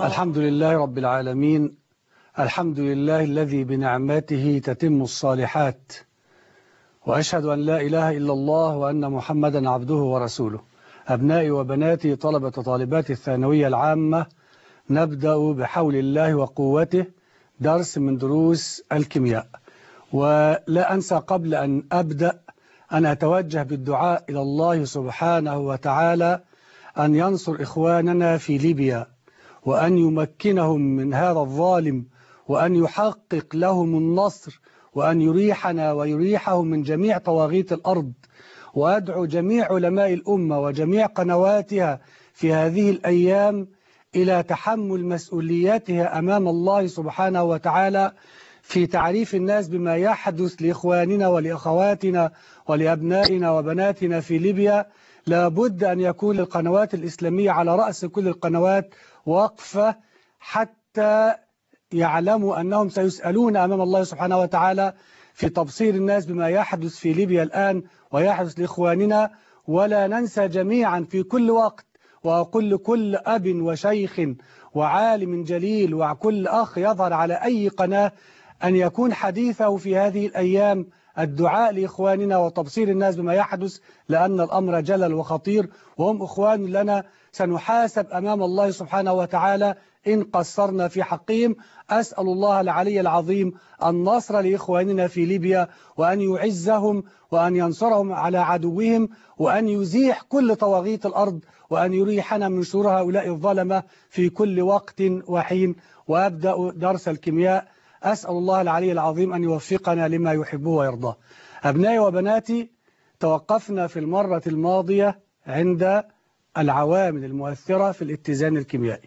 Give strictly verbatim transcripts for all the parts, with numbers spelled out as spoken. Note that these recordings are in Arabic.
الحمد لله رب العالمين. الحمد لله الذي بنعمته تتم الصالحات، وأشهد أن لا إله إلا الله وأن محمدا عبده ورسوله. أبنائي وبناتي طلبة وطالبات الثانوية العامة، نبدأ بحول الله وقوته درس من دروس الكيمياء. ولا أنسى قبل أن أبدأ أن أتوجه بالدعاء إلى الله سبحانه وتعالى أن ينصر إخواننا في ليبيا، وأن يمكنهم من هذا الظالم، وأن يحقق لهم النصر، وأن يريحنا ويريحهم من جميع طواغيت الأرض. وأدعو جميع علماء الأمة وجميع قنواتها في هذه الأيام إلى تحمل مسؤولياتها أمام الله سبحانه وتعالى في تعريف الناس بما يحدث لإخواننا ولأخواتنا ولأبنائنا وبناتنا في ليبيا. لابد أن يكون القنوات الإسلامية على رأس كل القنوات وقفة حتى يعلموا أنهم سيسألون أمام الله سبحانه وتعالى في تبصير الناس بما يحدث في ليبيا الآن ويحدث لإخواننا. ولا ننسى جميعا في كل وقت، وأقول لكل أب وشيخ وعالم جليل وكل أخ يظهر على أي قناة أن يكون حديثه في هذه الأيام الدعاء لإخواننا وتبصير الناس بما يحدث، لأن الأمر جلل وخطير، وهم إخوان لنا سنحاسب أمام الله سبحانه وتعالى إن قصرنا في حقهم. أسأل الله العلي العظيم النصر لإخواننا في ليبيا، وأن يعزهم وأن ينصرهم على عدوهم، وأن يزيح كل طواغيت الأرض، وأن يريحنا من شرور هؤلاء الظلمة في كل وقت وحين. وأبدأ درس الكيمياء. أسأل الله العلي العظيم أن يوفقنا لما يحبه ويرضاه. أبنائي وبناتي، توقفنا في المرة الماضية عند العوامل المؤثرة في الاتزان الكيميائي،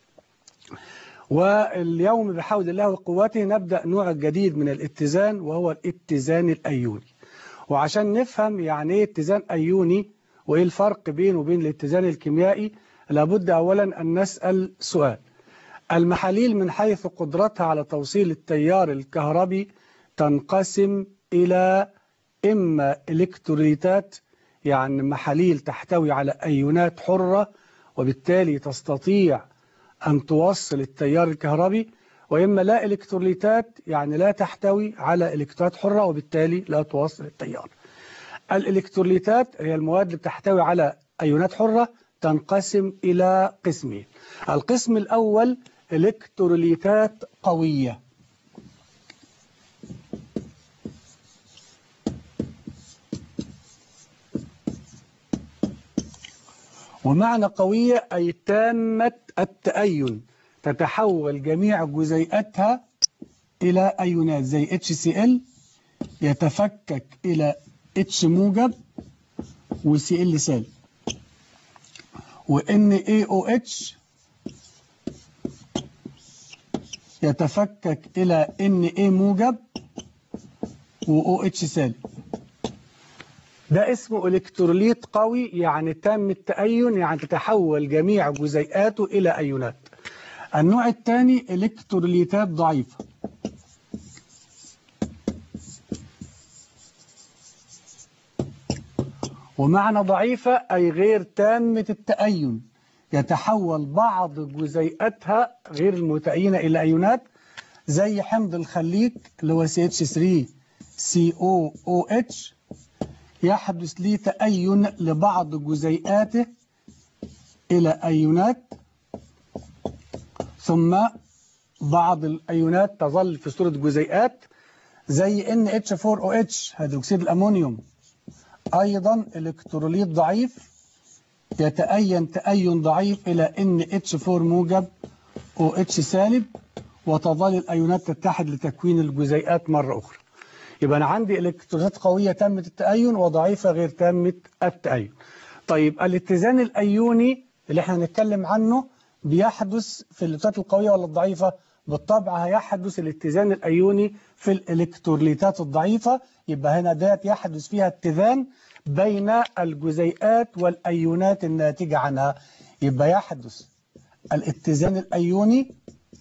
واليوم بحول الله وقوته نبدأ نوع جديد من الاتزان، وهو الاتزان الأيوني. وعشان نفهم يعني ايه اتزان أيوني وإيه الفرق بينه وبين الاتزان الكيميائي، لابد أولا أن نسأل سؤال: المحاليل من حيث قدرتها على توصيل التيار الكهربي تنقسم إلى إما إلكتروليتات، يعني محاليل تحتوي على أيونات حرة وبالتالي تستطيع أن توصل التيار الكهربي، وإما لا إلكتروليتات، يعني لا تحتوي على إلكترونات حرة وبالتالي لا توصل التيار. الإلكتروليتات هي المواد اللي تحتوي على أيونات حرة، تنقسم إلى قسمين. القسم الأول إلكتروليتات قوية، ومعنى قوية أي تامة التأين، تتحول جميع جزيئاتها إلى أيونات، زي اتش سي ال يتفكك إلى H موجب و سي ال سالب، و إن إيه أو إتش يتفكك إلى إن إيه موجب و أو إتش سالب. ده اسمه إلكتروليت قوي، يعني تام التأين، يعني تتحول جميع جزيئاته إلى أيونات. النوع الثاني إلكتروليتات ضعيفة، ومعنى ضعيفة أي غير تامة التأين، يتحول بعض جزيئاتها غير المتأينة إلى أيونات، زي حمض الخليك اللي هو سي اتش ثري سي او او إتش، يحدث ليه تأين لبعض جزيئاته إلى أيونات، ثم بعض الأيونات تظل في صورة جزيئات، زي إن إتش فور أو إتش هيدروكسيد الأمونيوم، أيضا إلكتروليت ضعيف يتأين تأين ضعيف إلى إن إتش فور موجب أو إتش سالب، وتظل الأيونات تتحد لتكوين الجزيئات مرة أخرى. يبقى أنا عندي إلكتروليتات قوية تامة التأين وضعيفة غير تامة التأين. طيب الاتزان الأيوني اللي احنا هنتكلم عنه بيحدث في الإلكتروليتات القوية ولا الضعيفة؟ بالطبع هيحدث الاتزان الأيوني في الإلكتروليتات الضعيفة. يبقى هنا ديت يحدث فيها اتزان بين الجزيئات والأيونات الناتجة عنها. يبقى يحدث الاتزان الأيوني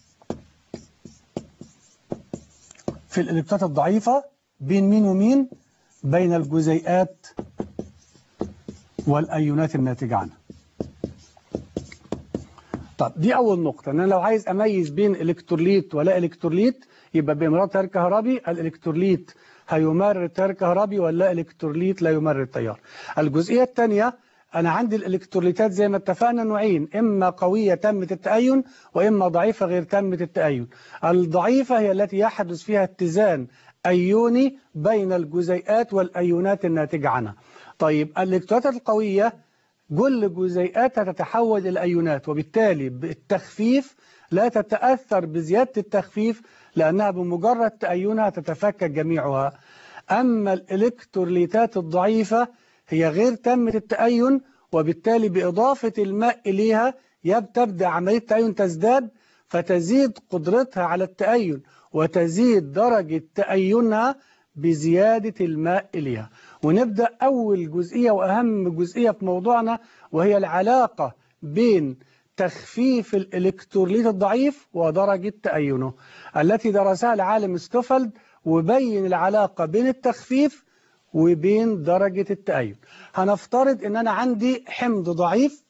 في الإلكتروليتات الضعيفة بين مين ومين؟ بين الجزيئات والأيونات الناتجة عنها. طب دي أول نقطة، إن أنا لو عايز أميز بين إلكتروليت ولا إلكتروليت يبقى بإمرار تيار كهربي الإلكتروليت هيمرر تيار كهربي ولا إلكتروليت لا يمرر تيار. الجزئية الثانية، أنا عندي الإلكتروليتات زي ما اتفقنا نوعين، إما قوية تامة التأين وإما ضعيفة غير تامة التأين. الضعيفة هي التي يحدث فيها اتزان أيوني بين الجزيئات والأيونات الناتجة عنها. طيب الإلكتروليتات القوية كل جزيئاتها تتحول إلى أيونات، وبالتالي بالتخفيف لا تتأثر بزيادة التخفيف لأنها بمجرد تأينها تتفكك جميعها. أما الإلكتروليتات الضعيفة هي غير تامة التأين، وبالتالي بإضافة الماء إليها تبدأ عملية التأين تزداد، فتزيد قدرتها على التأين وتزيد درجة تأينها بزيادة الماء إليها. ونبدأ أول جزئية وأهم جزئية في موضوعنا، وهي العلاقة بين تخفيف الإلكتروليت الضعيف ودرجة تأينه التي درسها العالم ستوفلد، وبين العلاقة بين التخفيف وبين درجة التأين. هنفترض ان انا عندي حمض ضعيف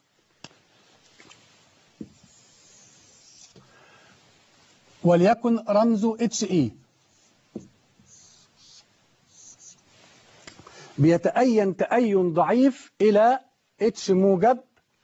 وليكن رمزه اتش اي، بيتأين تأين ضعيف الى اتش موجب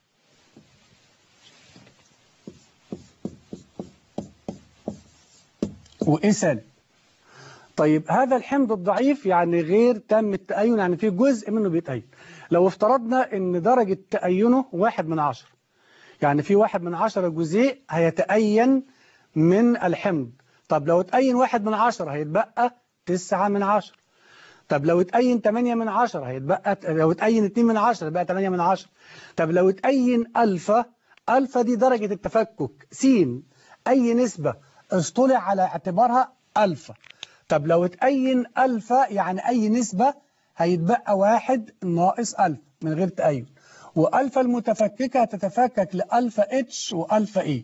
واي سالب. طيب هذا الحمض الضعيف يعني غير تام التأين، يعني في جزء منه بيتأين. لو افترضنا ان درجة تأينه واحد من عشرة، يعني في واحد من عشرة جزيء هيتأين من الحمض. طب لو اتأين واحد من عشرة هيتبقى تسعة من عشرة. طب لو اتأين تمانية من عشرة هيتبقى، لو اتأين اتنين من عشرة يبقى تمانية من عشرة. طب لو اتأين ألفا، ألفا دي درجة التفكك س، أي نسبة اصطلع على اعتبارها ألفا. طب لو اتأين ألفا يعني أي نسبة هيتبقى واحد ناقص ألفا من غير تأين، وألفا المتفككة تتفكك لألفا اتش وألفا اي.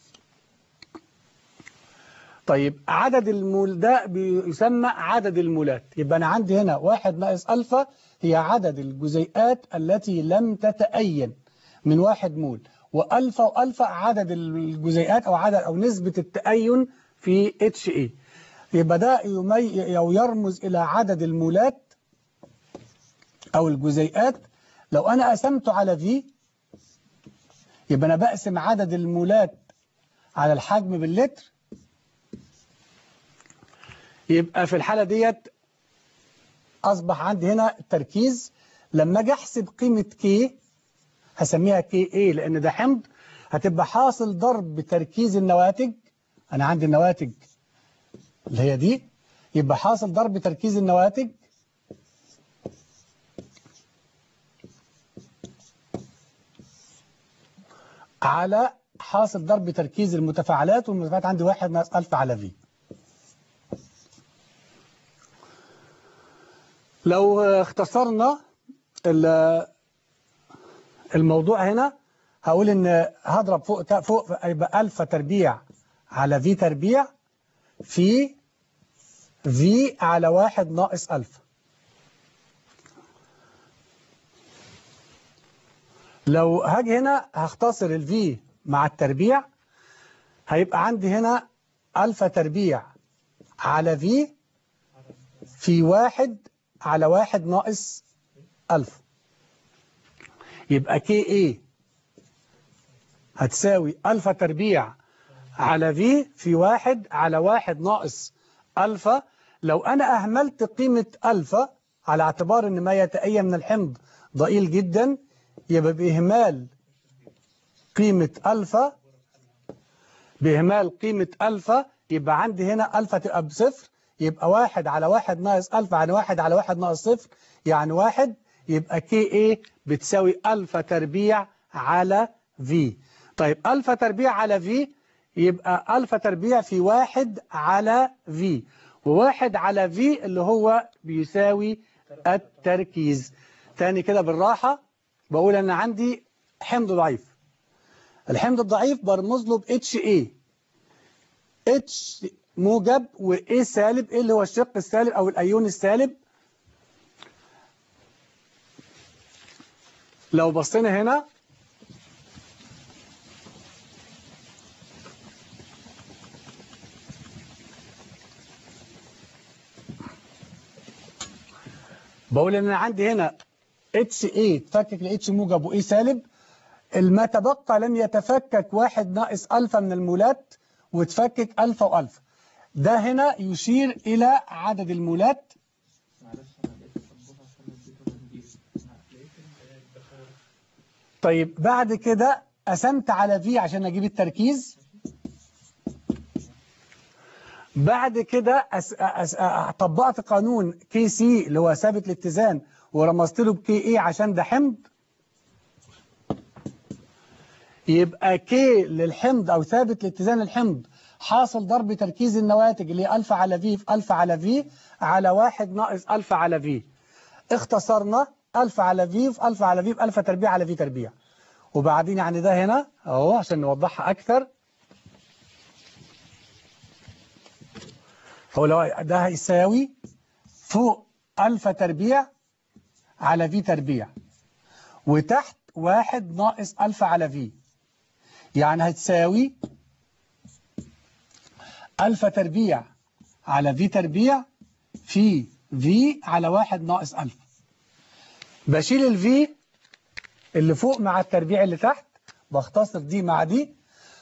طيب عدد المول ده بيسمى عدد المولات. يبقى أنا عندي هنا واحد ناقص ألفا هي عدد الجزيئات التي لم تتأين من واحد مول، وألفا وألفا عدد الجزيئات أو عدد أو نسبة التأين في اتش اي. يبقى ده يمي أو يرمز إلى عدد المولات أو الجزيئات. لو أنا قسمته على في يبقى أنا بقسم عدد المولات على الحجم باللتر. يبقى في الحالة ديت أصبح عندي هنا التركيز. لما أجي أحسب قيمة كي هسميها كي اي لأن ده حمض، هتبقى حاصل ضرب تركيز النواتج. أنا عندي النواتج اللي هي دي، يبقى حاصل ضرب تركيز النواتج على حاصل ضرب تركيز المتفاعلات، والمتفاعلات عندي واحد ناقص ألفا على في. لو اختصرنا الموضوع هنا هقول ان هضرب فوق فوق يبقى ألفا تربيع على في تربيع في في على واحد ناقص ألفا. لو هاجي هنا هختصر الفي مع التربيع، هيبقى عندي هنا ألفا تربيع على في في واحد على واحد ناقص ألفا. يبقى كي اي هتساوي ألفا تربيع على في في واحد على واحد ناقص ألفا. لو أنا أهملت قيمة ألفا على اعتبار أن ما يتأين من الحمض ضئيل جدا، يبقى بإهمال قيمة ألفا بإهمال قيمة ألفا يبقى عندي هنا ألفا تبقى بصفر. يبقى واحد على واحد ناقص ألفا يعني واحد على واحد ناقص صفر يعني واحد. يبقى كي اي بتساوي ألفا تربيع على في. طيب ألفا تربيع على في يبقى ألفا تربيع في واحد على في، وواحد على في اللي هو بيساوي التركيز. تاني كده بالراحة بقول أنا عندي حمض ضعيف. الحمض الضعيف برمز له ب اتش اي، اتش موجب واي سالب، ايه اللي هو الشق السالب أو الأيون السالب. لو بصينا هنا بقول ان انا عندي هنا اتش اي تفكك لاتش موجب واي سالب، ما تبقى لم يتفكك واحد ناقص الفا من المولات وتفكك الفا والفا. ده هنا يشير الى عدد المولات. طيب بعد كده قسمت على في عشان اجيب التركيز. بعد كده أس... أس... طبقت قانون كي سي اللي هو ثابت الاتزان ورمزت له بكي اي عشان ده حمض. يبقى كي للحمض او ثابت الاتزان الحمض حاصل ضرب تركيز النواتج اللي هي الفا على في في الفا على في على واحد ناقص الفا على في. اختصرنا الفا على في في الفا على في بالفا تربيع على في تربيع. وبعدين يعني ده هنا اهو عشان نوضحها اكثر. هو لو ده هيساوي فوق الفا تربيع على في تربيع وتحت واحد ناقص الفا على في، يعني هتساوي الفا تربيع على في تربيع في في على واحد ناقص الفا. بشيل الفي اللي فوق مع التربيع اللي تحت، بختصر دي مع دي.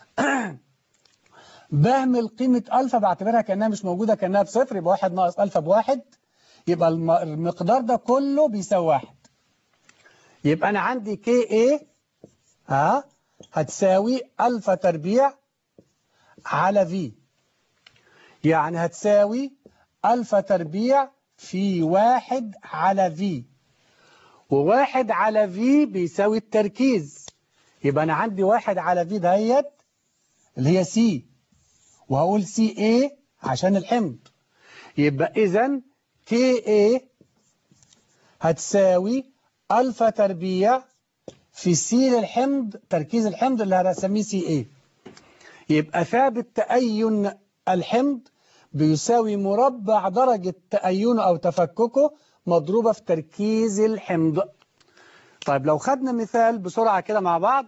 بهمل قيمة الفا بعتبرها كأنها مش موجودة، كأنها بصفر، يبقى واحد ناقص الفا بواحد، يبقى المقدار ده كله بيساوي واحد. يبقى أنا عندي كي اي ها هتساوي الفا تربيع على في، يعني هتساوي الفا تربيع في واحد على في، وواحد على في بيساوي التركيز. يبقى أنا عندي واحد على في دهيت اللي هي سي، وهقول سي اي عشان الحمض. يبقى إذن كي اي هتساوي الفا تربيع في سي للحمض تركيز الحمض اللي هنسميه سي اي. يبقى ثابت تأين الحمض بيساوي مربع درجة تأينه أو تفككه مضروبة في تركيز الحمض. طيب لو خدنا مثال بسرعة كده مع بعض،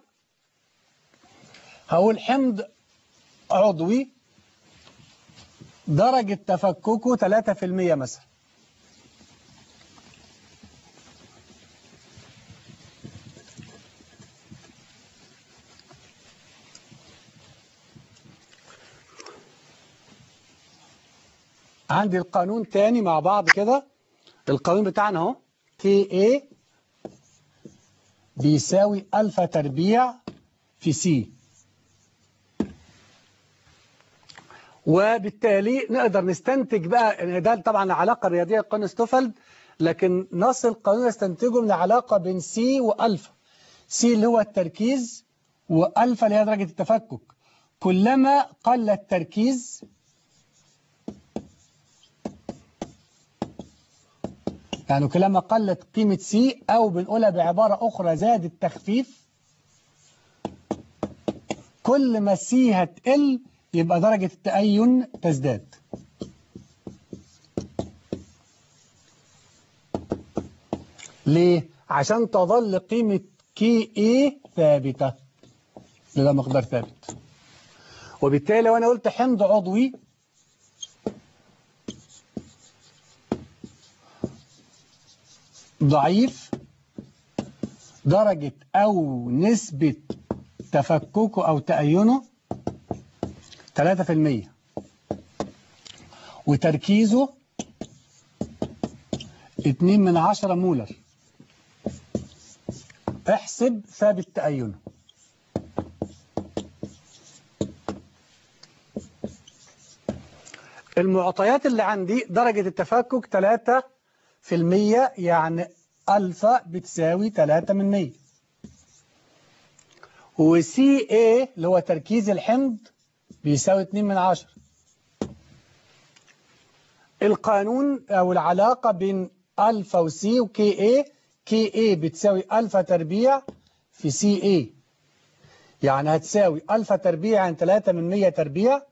هقول حمض عضوي درجة تفككه ثلاثة في المية مثلا. عندي القانون تاني مع بعض كده. القانون بتاعنا اهو كي اي بيساوي الفا تربيع في سي، وبالتالي نقدر نستنتج بقى ده طبعا العلاقة الرياضية قانون ستوفلد، لكن نص القانون نستنتجه من العلاقة بين سي والفا. سي اللي هو التركيز والفا اللي هي درجة التفكك. كلما قل التركيز يعني كلما قلت قيمة سي، أو بنقولها بعبارة أخرى زاد التخفيف، كل ما سي هتقل يبقى درجة التأين تزداد. ليه؟ عشان تظل قيمة كي اي ثابتة، ده مقدار ثابت. وبالتالي لو أنا قلت حمض عضوي ضعيف درجة أو نسبة تفككه أو تأينه ثلاثة في المية وتركيزه اتنين من عشرة مولر، احسب ثابت تأينه. المعطيات اللي عندي درجة التفكك ثلاثة في المية، يعني ألفا بتساوي ثلاثة من مية، وسي اي اللي هو تركيز الحمض بيساوي اتنين من عشرة. القانون أو العلاقة بين ألفا وسي وكي اي، كي اي بتساوي ألفا تربيع في سي اي، يعني هتساوي ألفا تربيع عن ثلاثة من مية تربيع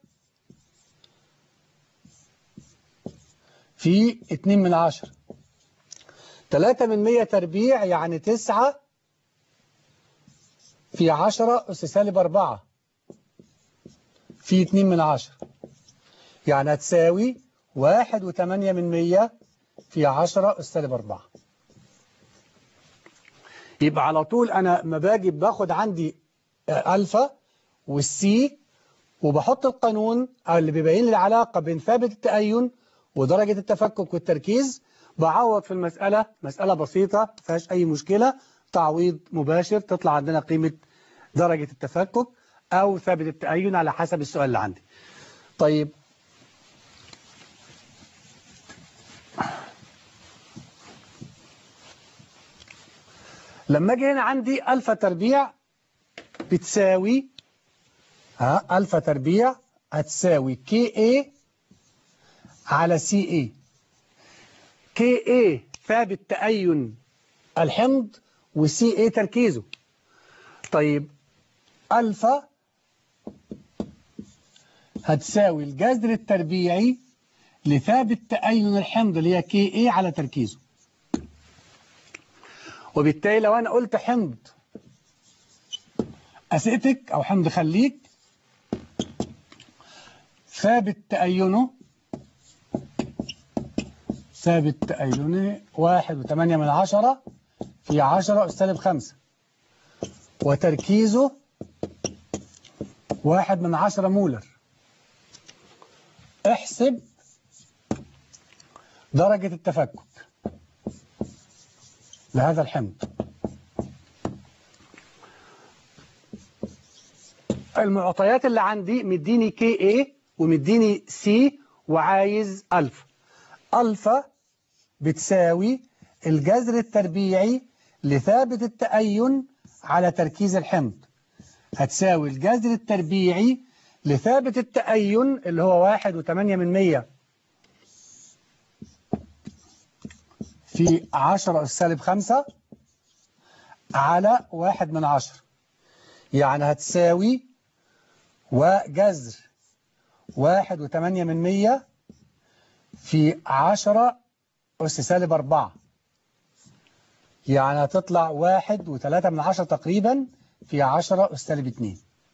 في اتنين من عشرة. ثلاثة من مية تربيع يعني تسعة في عشرة أس سالب أربعة في اتنين من عشرة، يعني هتساوي واحد وثمانية من مية في عشرة أس سالب أربعة. يبقى على طول أنا ما باجي باخد عندي ألفا والسي وبحط القانون اللي بيبين لي العلاقة بين ثابت التأين ودرجة التفكك والتركيز. بعوض في المسألة، مسألة بسيطة ما فيهاش أي مشكلة، تعويض مباشر تطلع عندنا قيمة درجة التفكك أو ثابت التأين على حسب السؤال اللي عندي. طيب لما اجي هنا عندي ألفا تربيع بتساوي ها ألفا تربيع هتساوي كي اي على سي اي. كي اي ثابت تأين الحمض وسي اي تركيزه. طيب ألفا هتساوي الجذر التربيعي لثابت تأين الحمض اللي هي كي اي على تركيزه. وبالتالي لو أنا قلت حمض أسيتك أو حمض خليك ثابت تأينه ثابت تأينه واحد وثمانية من عشرة في عشرة أس سالب خمسة وتركيزه واحد من عشرة مولر. احسب درجة التفكك لهذا الحمض. المعطيات اللي عندي مديني كي اي ومديني سي وعايز ألفا. ألفا بتساوي الجذر التربيعي لثابت التأين على تركيز الحمض. هتساوي الجذر التربيعي لثابت التأين اللي هو واحد وثمانية من مية في عشرة أس سالب خمسة على واحد من عشرة، يعني هتساوي وجذر واحد وثمانية من مية في عشرة أس سالب أربعة، يعني هتطلع واحد وثلاثة من عشرة تقريبا في عشرة أس سالب اتنين.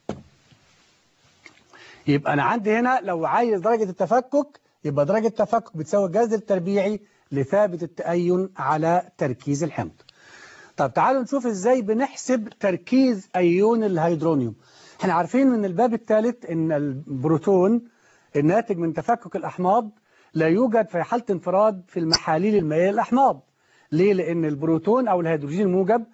يبقى أنا عندي هنا لو عايز درجة التفكك يبقى درجة التفكك بتساوي الجذر التربيعي لثابت التأين على تركيز الحمض. طب تعالوا نشوف ازاي بنحسب تركيز أيون الهيدرونيوم. احنا عارفين من الباب الثالث ان البروتون الناتج من تفكك الأحماض لا يوجد في حالة انفراد في المحاليل المائية للأحماض. ليه؟ لأن البروتون أو الهيدروجين الموجب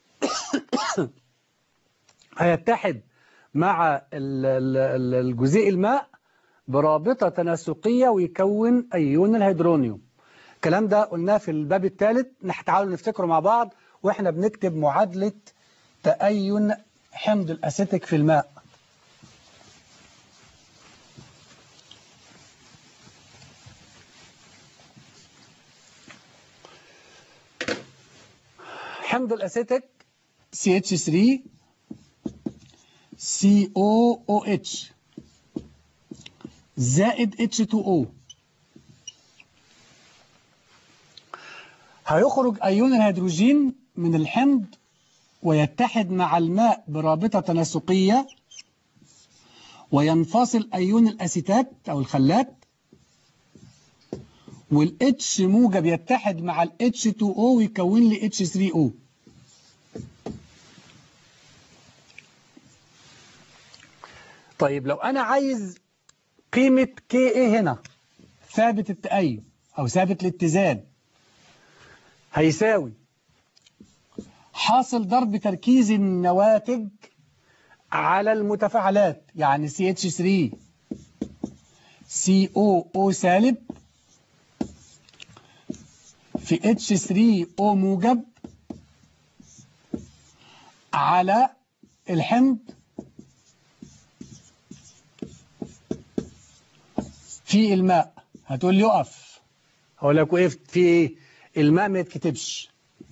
هيتحد مع الجزيء الماء برابطة تناسقية ويكون أيون الهيدرونيوم. الكلام ده قلناه في الباب الثالث، تعالوا نفتكره مع بعض واحنا بنكتب معادلة تأين حمض الأسيتيك في الماء. حمض الأسيتيك سي اتش ثري سي او او اتش زائد اتش تو او. هيخرج أيون الهيدروجين من الحمض ويتحد مع الماء برابطة تناسقية وينفصل أيون الأسيتات أو الخلات، والاتش موجب يتحد مع الاتش تو او ويكون لي اتش ثري او. طيب لو أنا عايز قيمة كي اي هنا ثابت التأين أو ثابت الاتزان هيساوي حاصل ضرب تركيز النواتج على المتفاعلات، يعني سي اتش ثري سي او او سالب في اتش ثري او موجب على الحمض في الماء. هتقول لي اقف، هقول لك وقفت في ايه؟ الماء ما يتكتبش.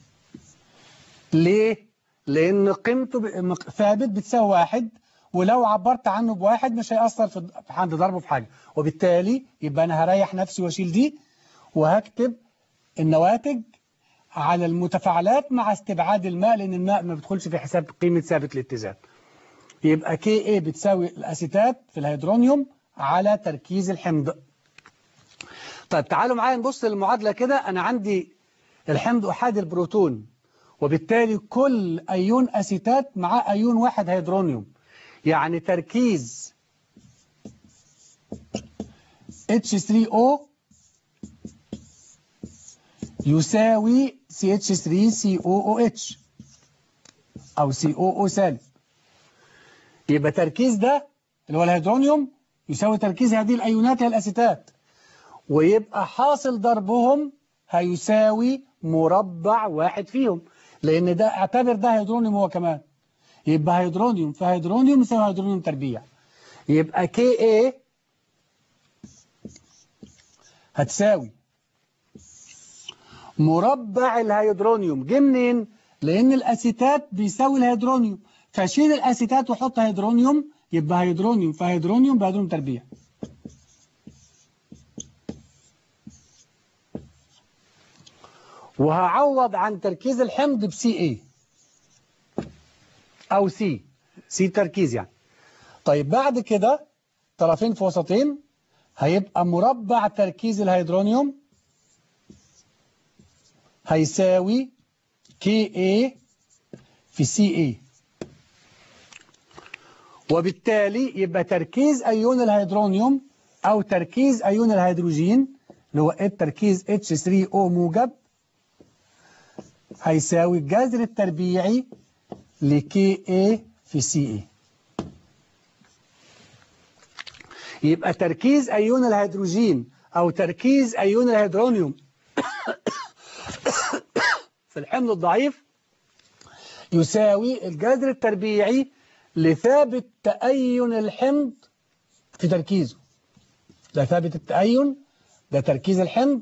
ليه؟ لان قيمته ثابت بتساوي واحد، ولو عبرت عنه بواحد مش هيأثر في عند ضربه في حاجه، وبالتالي يبقى انا هريح نفسي واشيل دي وهكتب النواتج على المتفاعلات مع استبعاد الماء، لان الماء ما بيدخلش في حساب قيمه ثابت الاتزان. يبقى كي اي بتساوي الاسيتات في الهيدرونيوم على تركيز الحمض. طيب تعالوا معايا نبص للمعادلة كده. أنا عندي الحمض أحادي البروتون وبالتالي كل أيون أسيتات معاه أيون واحد هيدرونيوم، يعني تركيز اتش ثري او يساوي سي اتش ثري سي او او اتش أو سي او او سالب. يبقى تركيز ده اللي هو الهيدرونيوم يساوي تركيز هذه الأيونات هي الأسيتات، ويبقى حاصل ضربهم هيساوي مربع واحد فيهم، لأن ده اعتبر ده هيدرونيوم هو كمان، يبقى هيدرونيوم فهيدرونيوم يساوي هيدرونيوم تربيع. يبقى كي اي هتساوي مربع الهيدرونيوم. جه منين؟ لأن الأسيتات بيساوي الهيدرونيوم، فشيل الأسيتات وحط هيدرونيوم، يبقى هيدرونيوم فهيدرونيوم بهيدرونيوم تربيع. وهعوض عن تركيز الحمض بسي اي أو سي سي تركيز يعني. طيب بعد كده طرفين في وسطين، هيبقى مربع تركيز الهيدرونيوم هيساوي كي اي في سي اي، وبالتالي يبقى تركيز أيون الهيدرونيوم أو تركيز أيون الهيدروجين اللي هو التركيز اتش ثري او موجب هيساوي الجذر التربيعي لكي اي في سي اي. يبقى تركيز أيون الهيدروجين أو تركيز أيون الهيدرونيوم في الحمض الضعيف يساوي الجذر التربيعي لثابت تأين الحمض في تركيزه. ده ثابت التأين، ده تركيز الحمض،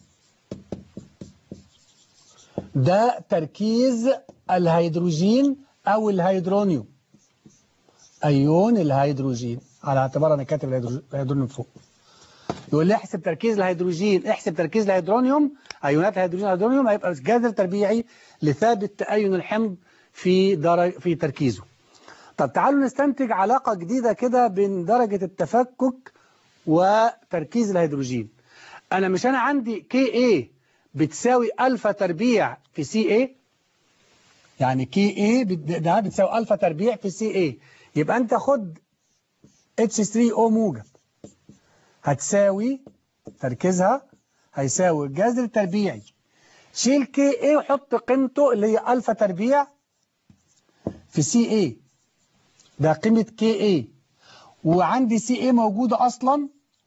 ده تركيز الهيدروجين أو الهيدرونيوم، أيون الهيدروجين، على اعتبار أنا كاتب الهيدرونيوم فوق. يقول لي احسب تركيز الهيدروجين، احسب تركيز الهيدرونيوم، أيونات الهيدروجين والهيدرونيوم، هيبقى جذر تربيعي لثابت تأين الحمض في درجة في تركيزه. طب تعالوا نستنتج علاقة جديدة كده بين درجة التفكك وتركيز الهيدروجين. أنا مش أنا عندي كي اي بتساوي ألفا تربيع في سي اي، يعني كي اي ده بتساوي ألفا تربيع في سي اي، يبقى أنت خد اتش ثري او موجب هتساوي تركيزها هيساوي الجذر التربيعي، شيل كي اي وحط قيمته اللي هي ألفا تربيع في سي اي، ده قيمة كي اي، وعندي سي اي موجودة أصلا،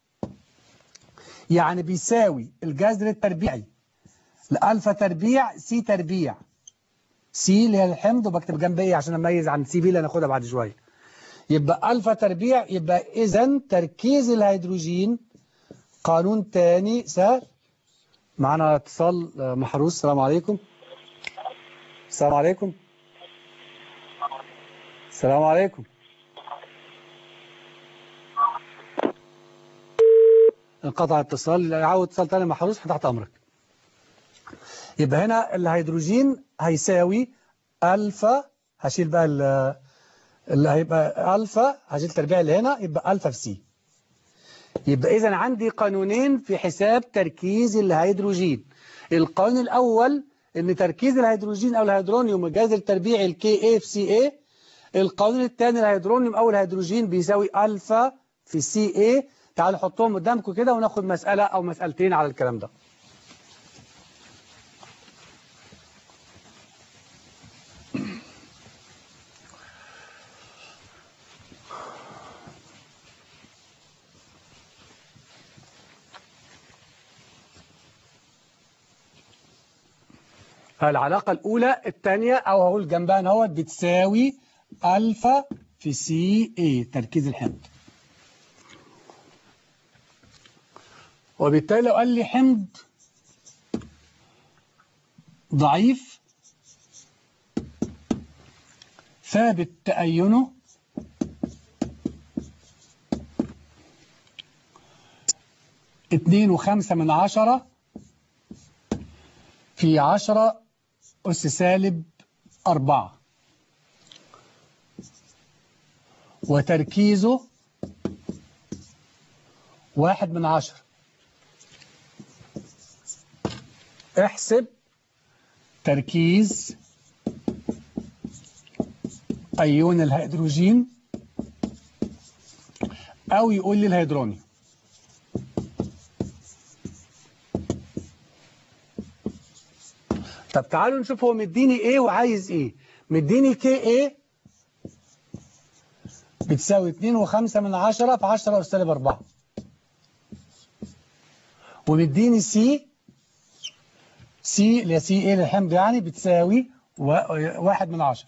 يعني بيساوي الجذر التربيعي لألفا تربيع سي تربيع، سي اللي هي الحمض وبكتب جنبها ايه عشان اميز عن سي بي اللي هناخدها بعد شوية. يبقى ألفا تربيع، يبقى إذا تركيز الهيدروجين قانون تاني سهل. معنا اتصال محروس. السلام عليكم. السلام عليكم. السلام عليكم. انقطع اتصال، يعود اتصال تاني محروس تحت امرك. يبقى هنا الهيدروجين هيساوي ألفا، هشيل بقى اللي هيبقى ألفا، هشيل تربيع اللي هنا، يبقى ألفا في سي. يبقى إذا عندي قانونين في حساب تركيز الهيدروجين. القانون الأول إن تركيز الهيدروجين أو الهيدرونيوم الجذر التربيعي الكي اي في سي اي. القانون الثاني الهيدرونيوم أو الهيدروجين بيساوي ألفا في سي اي. تعالوا نحطهم قدامكم كده وناخد مسألة أو مسألتين على الكلام ده. العلاقة الأولى الثانية أو هقول جنبها اهوت بتساوي ألفا في سي اي تركيز الحمض. وبالتالي لو قال لي حمض ضعيف ثابت تأينه اتنين وخمسة من عشرة في عشرة أس سالب أربعة، وتركيزه واحد من عشرة. احسب تركيز أيون الهيدروجين أو يقول لي الهيدرونيوم. طب تعالوا نشوف هو مديني ايه وعايز ايه. مديني كي ايه بتساوي اتنين وخمسة من عشرة في عشرة أس سالب أربعة، ومديني سي سي اللي هي سي ايه للحمض يعني بتساوي واحد من عشرة،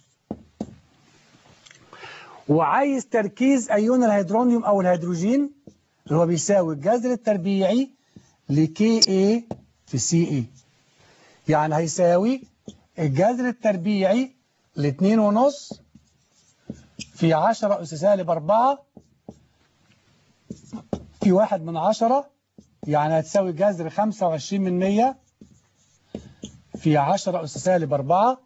وعايز تركيز أيون الهيدرونيوم أو الهيدروجين اللي هو بيساوي الجذر التربيعي لكي ايه في سي ايه، يعني هيساوي الجذر التربيعي لاتنين ونص في عشرة أس سالب أربعة في واحد من عشرة، يعني هتساوي جذر خمسة وعشرين من مية في عشرة أس سالب أربعة،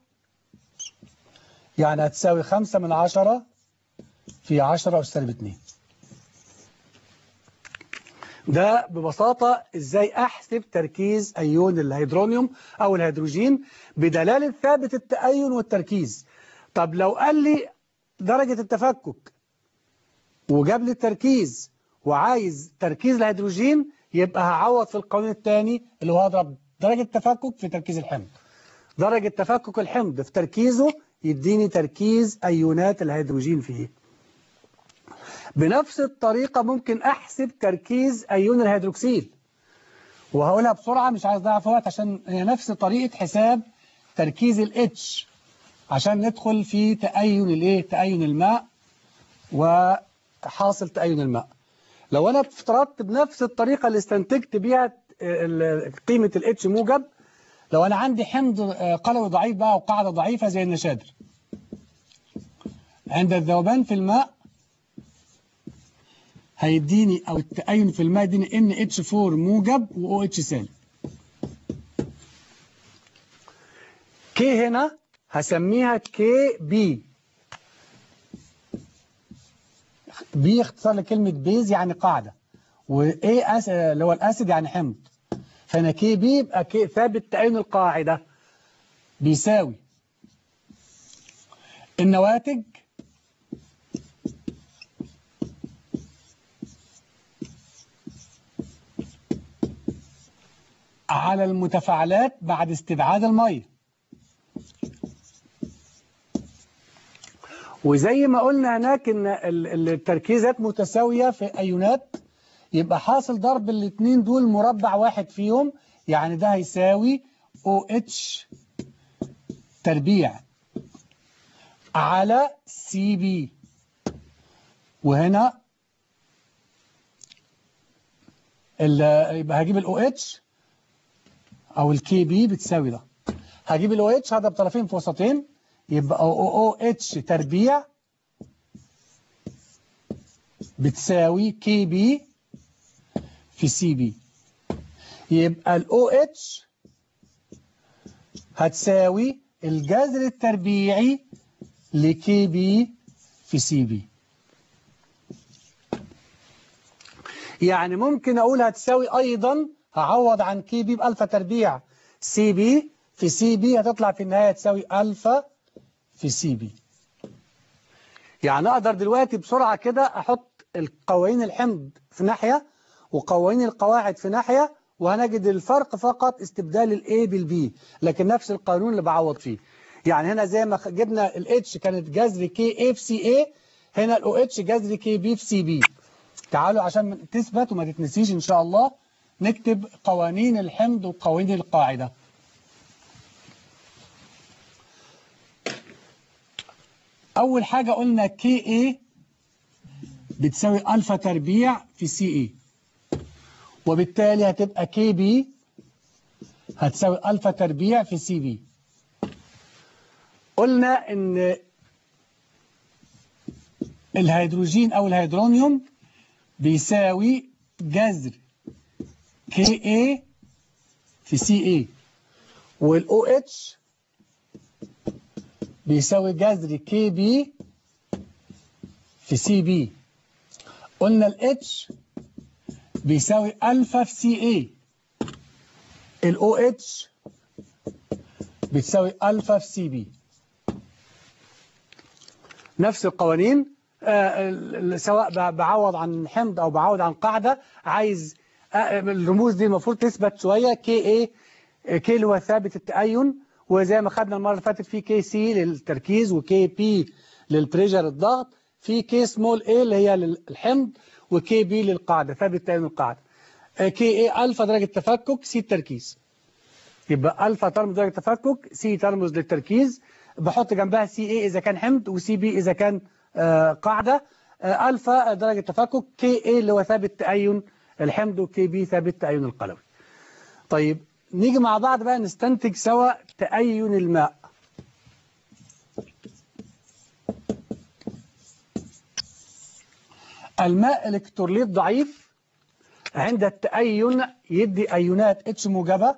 يعني هتساوي خمسة من عشرة في عشرة أس سالب اتنين. ده ببساطة ازاي احسب تركيز ايون الهيدرونيوم او الهيدروجين بدلالة ثابت التأين والتركيز. طب لو قال لي درجة التفكك وجاب لي التركيز وعايز تركيز الهيدروجين، يبقى هعوض في القانون الثاني اللي هو هضرب درجة التفكك في تركيز الحمض. درجة تفكك الحمض في تركيزه يديني تركيز ايونات الهيدروجين فيه. بنفس الطريقة ممكن أحسب تركيز أيون الهيدروكسيل، وهقولها بسرعة مش عايز أضيع في وقت عشان هي نفس طريقة حساب تركيز ال H عشان ندخل في تأين الإيه؟ تأين الماء وحاصل تأين الماء. لو أنا افترضت بنفس الطريقة اللي استنتجت بيها قيمة ال H موجب، لو أنا عندي حمض قلوي ضعيف بقى وقاعدة ضعيفة زي النشادر، عند الذوبان في الماء هيديني او التأين في الماء يديني ان اتش أربعة موجب و او اتش سالب. كي هنا هسميها كي بي. بي اختصار لكلمة بيز يعني قاعدة، وايه أس... اللي هو الاسيد يعني حمض. فهنا كي بي يبقى كي ثابت تأين القاعدة بيساوي النواتج على المتفاعلات بعد استبعاد المية. وزي ما قلنا هناك ان التركيزات متساوية في ايونات، يبقى حاصل ضرب الاثنين دول مربع واحد فيهم، يعني ده هيساوي او اتش تربيع على سي بي. وهنا يبقى هجيب الاو اتش او الكي بي بتساوي ده، هجيب الاو اتش هضرب طرفين في وسطين يبقى او او اتش تربيع بتساوي كي بي في سي بي. يبقى الاو اتش هتساوي الجذر التربيعي لكي بي في سي بي. يعني ممكن اقول هتساوي ايضا، هعوض عن كي بي بألفا تربيع سي بي في سي بي، هتطلع في النهاية تساوي ألفا في سي بي. يعني أقدر دلوقتي بسرعة كده أحط القوانين الحمض في ناحية وقوانين القواعد في ناحية، وهنجد الفرق فقط استبدال الاي بالبي، لكن نفس القانون اللي بعوض فيه. يعني هنا زي ما جبنا الاتش كانت جذر كي اي في سي اي، هنا الاو اتش جذر كي بي في سي بي. تعالوا عشان تثبت وما تتنسيش إن شاء الله نكتب قوانين الحمض وقوانين القاعدة. أول حاجة قلنا كي اي بتساوي ألفا تربيع في سي اي، وبالتالي هتبقى كي بي هتساوي ألفا تربيع في سي بي. قلنا إن الهيدروجين أو الهيدرونيوم بيساوي جذر كي اي في سي اي، والاو اتش بيساوي جذر كي بي في سي بي. قلنا الاتش بيساوي ألفا في سي اي، الاو اتش بتساوي ألفا في سي بي. نفس القوانين، آه سواء بعوض عن حمض أو بعوض عن قاعدة. عايز آه الرموز دي المفروض تثبت شوية. كي ايه كي اللي هو ثابت التأين، وزي ما خدنا المرة اللي فاتت في كي سي للتركيز وكي بي للبريشر الضغط، في كي سمول ايه اللي هي للحمض، وكي بي للقاعدة ثابت تأين القاعدة. كي ايه ألفا درجة تفكك، سي التركيز. يبقى ألفا ترمز درجة تفكك، سي ترمز للتركيز. بحط جنبها سي ايه إذا كان حمض، وسي بي إذا كان آه قاعدة. آه ألفا درجة تفكك، كي ايه اللي هو ثابت تأين الحمض، وكي بي ثابت تأين القلوي. طيب نيجي مع بعض بقى نستنتج سوا تأين الماء. الماء الكتروليت ضعيف عند التأين يدي أيونات اتش موجبة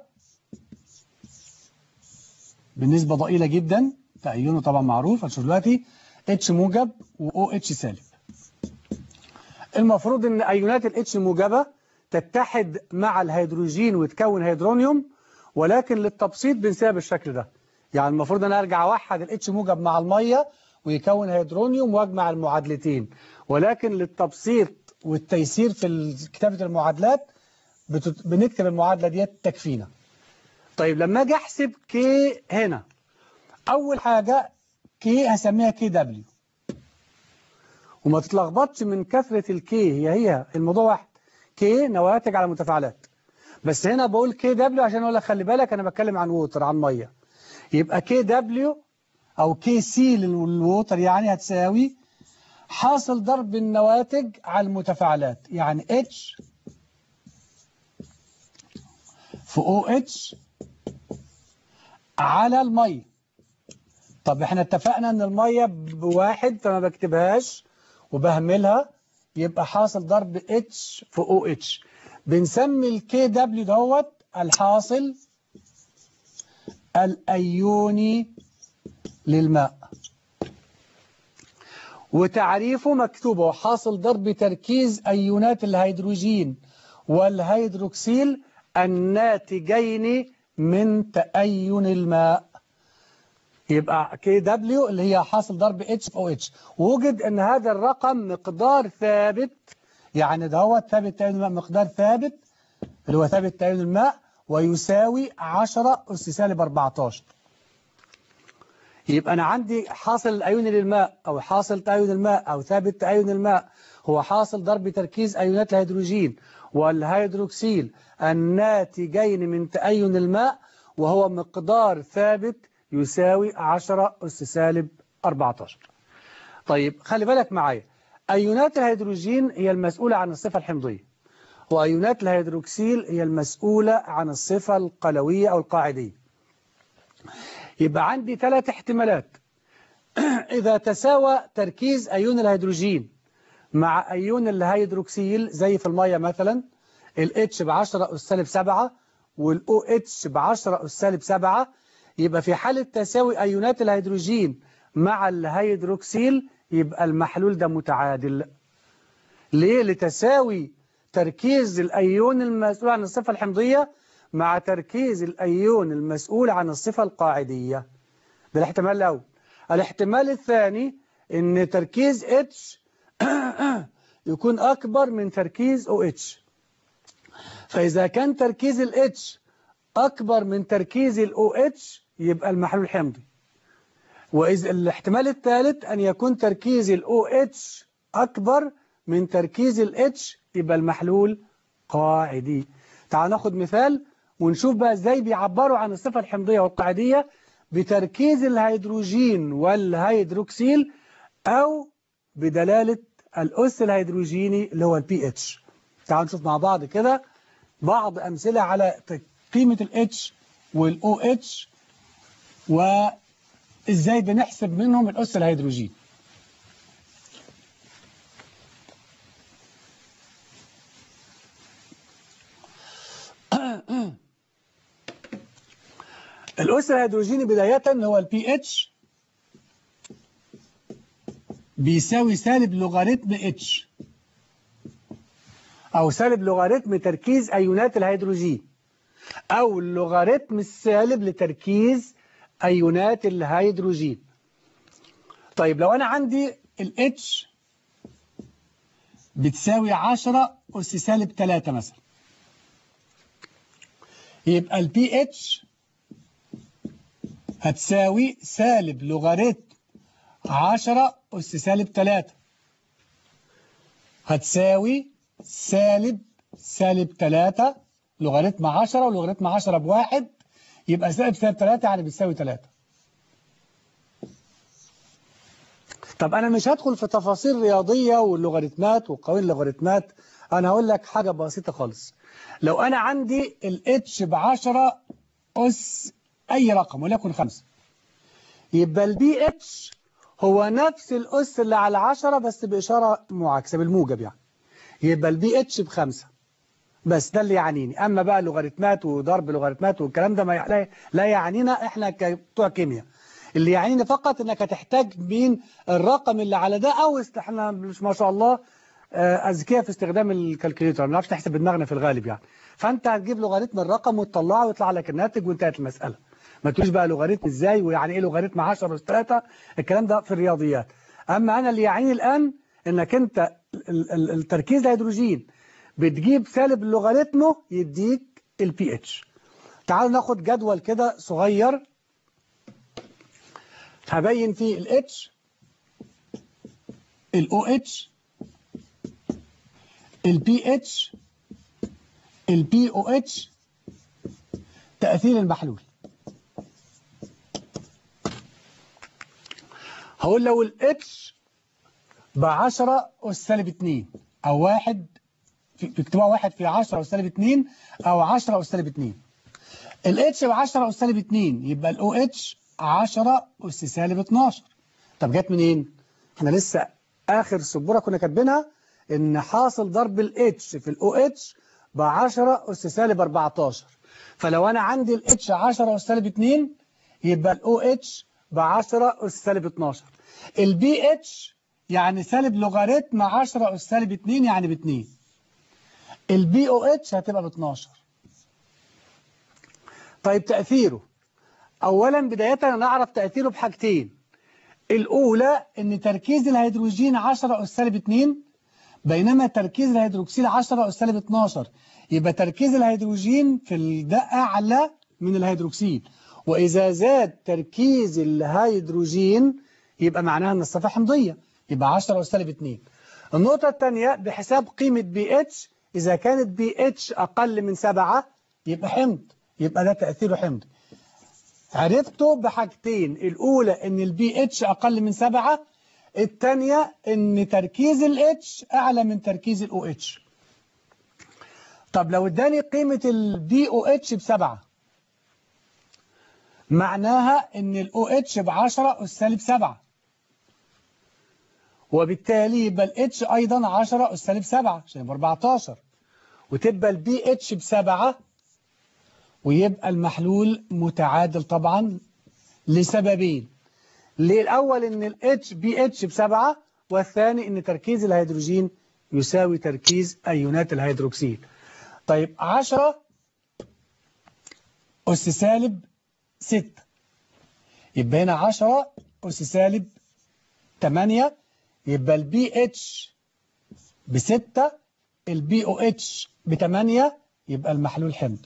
بالنسبة ضئيلة جدا، تأينه طبعا معروف هنشوف دلوقتي، اتش موجب و اتش سالب. المفروض ان أيونات الاتش موجبة تتحد مع الهيدروجين وتكون هيدرونيوم، ولكن للتبسيط بنسيبها بالشكل ده. يعني المفروض ان ارجع اوحد الاتش موجب مع المية ويكون هيدرونيوم واجمع المعادلتين، ولكن للتبسيط والتيسير في كتابة المعادلات بتت... بنكتب المعادلة ديت تكفينا. طيب لما اجي احسب كي هنا، اول حاجة كي هسميها كي دبليو، وما تتلخبطش من كثرة الكي، هي هي الموضوع واحد، كي نواتج على متفاعلات، بس هنا بقول كي دبليو عشان اقول لك خلي بالك انا بتكلم عن ووتر، عن ميه. يبقى كي دبليو او كي سي للووتر يعني هتساوي حاصل ضرب النواتج على المتفاعلات، يعني اتش في او اتش على الميه. طب احنا اتفقنا ان الميه بواحد فما بكتبهاش وبهملها، يبقى حاصل ضرب اتش في او اتش. بنسمي الكي دبليو دوت الحاصل الأيوني للماء، وتعريفه مكتوبه حاصل ضرب تركيز أيونات الهيدروجين والهيدروكسيل الناتجين من تأين الماء. يبقى كي دبليو اللي هي حاصل ضرب اتش في او اتش، ووجد ان هذا الرقم مقدار ثابت، يعني ده هو ثابت تأين الماء مقدار ثابت اللي هو ثابت تأين الماء، ويساوي عشرة أس سالب أربعتاشر. يبقى أنا عندي حاصل الأيوني للماء أو حاصل تأين الماء أو ثابت تأين الماء هو حاصل ضرب تركيز أيونات الهيدروجين والهيدروكسيل الناتجين من تأين الماء، وهو مقدار ثابت يساوي عشرة أس سالب أربعتاشر. طيب خلي بالك معايا، أيونات الهيدروجين هي المسؤولة عن الصفة الحمضية، وأيونات الهيدروكسيل هي المسؤولة عن الصفة القلوية أو القاعدية. يبقى عندي ثلاث احتمالات. إذا تساوى تركيز أيون الهيدروجين مع أيون الهيدروكسيل زي في المية مثلا، ال H ب عشرة أس سالب سبعة وال OH ب عشرة أس سالب سبعة، يبقى في حالة تساوي أيونات الهيدروجين مع الهيدروكسيل يبقى المحلول ده متعادل. ليه؟ لتساوي تركيز الأيون المسؤول عن الصفة الحمضية مع تركيز الأيون المسؤول عن الصفة القاعدية. ده الاحتمال الأول. الاحتمال الثاني إن تركيز H يكون أكبر من تركيز OH، فإذا كان تركيز ال H أكبر من تركيز ال OH يبقى المحلول حمضي. وإذا الاحتمال الثالث أن يكون تركيز ال OH أكبر من تركيز ال H يبقى المحلول قاعدي. تعال ناخد مثال ونشوف بقى ازاي بيعبروا عن الصفة الحمضية والقاعدية بتركيز الهيدروجين والهيدروكسيل أو بدلالة الأس الهيدروجيني اللي هو البي اتش. تعال نشوف مع بعض كده بعض أمثلة على قيمة ال H وال OH وإزاي بنحسب منهم الأس الهيدروجيني. الأس الهيدروجيني بداية هو البي اتش بيساوي سالب لوغاريتم اتش أو سالب لوغاريتم تركيز أيونات الهيدروجين أو اللوغاريتم السالب لتركيز أيونات الهيدروجين. طيب لو أنا عندي ال H بتساوي عشرة أس سالب تلاتة مثلا، يبقى ال pH هتساوي سالب لوغاريتم عشرة أس سالب تلاتة، هتساوي سالب سالب تلاتة لوغاريتم عشرة، ولوغاريتم عشرة بواحد، يبقى سالب سالب تلاتة يعني بتساوي تلاتة. طب أنا مش هدخل في تفاصيل رياضية واللوغاريتمات وقوانين اللوغاريتمات، أنا هقول لك حاجة بسيطة خالص. لو أنا عندي ال H بعشرة أس أي رقم وليكن خمسة، يبقى ال pH هو نفس الأس اللي على عشرة بس بإشارة معاكسة بالموجب يعني، يبقى ال pH بخمسة. بس ده اللي يعنيني. أما بقى لوغاريتمات وضرب لوغاريتمات والكلام ده ما لا يعنينا إحنا كبتوع كيمياء. اللي يعنيني فقط إنك هتحتاج مين الرقم اللي على ده، أو إحنا مش ما شاء الله أذكياء في استخدام الكالكوليتر، ما بنعرفش نحسب بدماغنا في الغالب يعني. فأنت هتجيب لوغاريتم الرقم وتطلعه ويطلع لك الناتج وانتهت المسألة. ما تقولش بقى لوغاريتم إزاي ويعني إيه لوغاريتم عشرة أس تلاتة، الكلام ده في الرياضيات. أما أنا اللي يعنيني الآن إنك أنت التركيز الهيدروجين بتجيب سالب لوغاريتمه يديك ال pH. تعالوا ناخد جدول كده صغير هبين فيه ال H، ال OH، ال pH، ال pOH، تأثير المحلول. هقول لو ال H بعشرة أس سالب اتنين أو واحد، بيكتبوها واحد في عشرة أس سالب اتنين أو عشرة أس سالب اتنين. ال H بعشرة أس سالب اتنين يبقى ال OH عشرة أس سالب اتناشر. طب جت منين؟ احنا لسه آخر سبورة كنا كاتبينها إن حاصل ضرب ال H في ال OH ب عشرة أس سالب أربعتاشر. فلو أنا عندي ال H عشرة أس سالب اتنين يبقى ال OH ب عشرة أس سالب اتناشر. ال pH يعني سالب لوغاريتم عشرة أس سالب اتنين يعني ب اتنين. ال pOH هتبقى ب اتناشر. طيب تأثيره، أولا بداية نعرف تأثيره بحاجتين. الأولى إن تركيز الهيدروجين عشرة أس سالب اتنين بينما تركيز الهيدروكسيل عشرة أس سالب اتناشر، يبقى تركيز الهيدروجين في ده أعلى من الهيدروكسيل، وإذا زاد تركيز الهيدروجين يبقى معناها أن الصفحة حمضية، يبقى عشرة أس سالب اتنين. النقطة الثانية بحساب قيمة بي اتش، إذا كانت بي اتش أقل من سبعة يبقى حمض، يبقى ده تأثيره حمضي. عرفته بحاجتين، الأولى إن البي اتش أقل من سبعة، الثانية إن تركيز الاتش أعلى من تركيز الأو اتش. طب لو اداني قيمة البي او اتش بسبعة، معناها إن الأو اتش بعشرة أس سالب سبعة، وبالتالي يبقى الاتش أيضا عشرة أس سالب سبعة عشان يبقى أربعتاشر، وتبقى البي اتش بسبعة، ويبقى المحلول متعادل طبعا لسببين. ليه؟ الأول إن ال H بي اتش بسبعة، والثاني إن تركيز الهيدروجين يساوي تركيز أيونات الهيدروكسيل. طيب عشرة أس سالب ستة، يبقى هنا عشرة أس سالب تمانية، يبقى ال بي اتش بستة، ال بي او اتش بتمانية، يبقى المحلول حمض.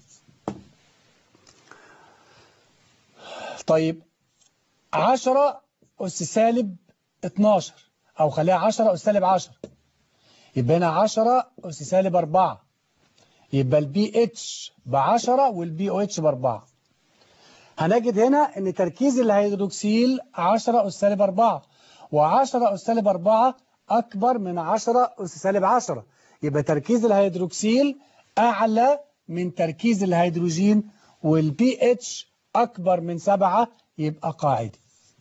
طيب عشرة أس سالب اتناشر، أو خليها عشرة أس سالب عشرة، يبقى هنا عشرة أس سالب أربعة، يبقى البي اتش ب عشرة والبي او اتش ب أربعة. هنجد هنا ان تركيز الهيدروكسيل عشرة أس سالب أربعة، و10 أس سالب أربعة أكبر من عشرة أس سالب عشرة، يبقى تركيز الهيدروكسيل أعلى من تركيز الهيدروجين، والبي اتش أكبر من سبعة، يبقى قاعدي.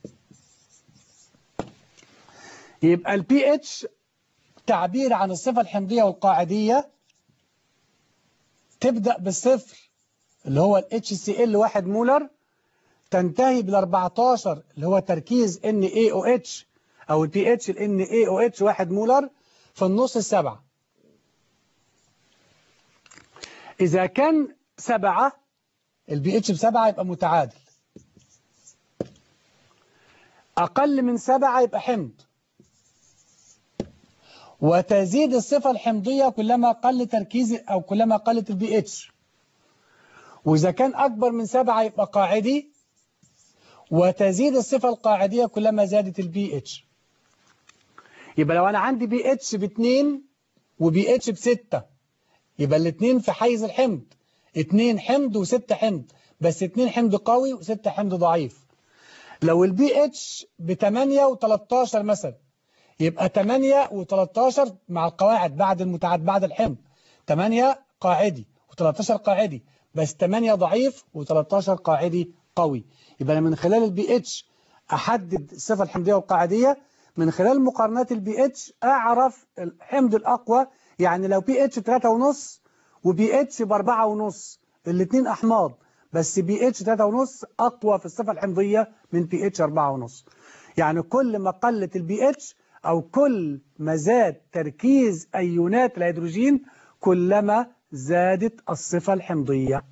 يبقى البي اتش تعبير عن الصفة الحمضية والقاعدية تبدأ بالصفر اللي هو ال اتش سي ال واحد مولر، تنتهي بال أربعتاشر اللي هو تركيز ان اي او اتش او البي اتش ال ان اي او اتش واحد مولر، في النص السبعة. إذا كان سبعة البي اتش بسبعة يبقى متعادل. أقل من سبعة يبقى حمض، وتزيد الصفة الحمضية كلما قل تركيز أو كلما قلت البي اتش. وإذا كان أكبر من سبعة يبقى قاعدي، وتزيد الصفة القاعدية كلما زادت البي اتش. يبقى لو أنا عندي بي اتش باتنين وبي اتش بستة، يبقى الاتنين في حيز الحمض، اتنين حمض وستة حمض، بس اتنين حمض قوي وستة حمض ضعيف. لو البي اتش بتمانية وتلاتاشر مثلا، يبقى تمانية وتلاتاشر مع القواعد بعد المتعاد بعد الحمض، تمانية قاعدي وتلاتاشر قاعدي، بس تمانية ضعيف وتلاتاشر قاعدي قوي. يبقى أنا من خلال البي اتش أحدد الصفة الحمضية والقاعدية، من خلال مقارنات البي اتش أعرف الحمض الأقوى. يعني لو بي اتش تلاتة ونص وبي اتش بأربعة ونص، الاثنين أحماض، بس بي اتش تلاتة ونص أقوى في الصفة الحمضية من بي اتش أربعة ونص. يعني كل ما قلت البي اتش أو كل ما زاد تركيز أيونات الهيدروجين كلما زادت الصفة الحمضية.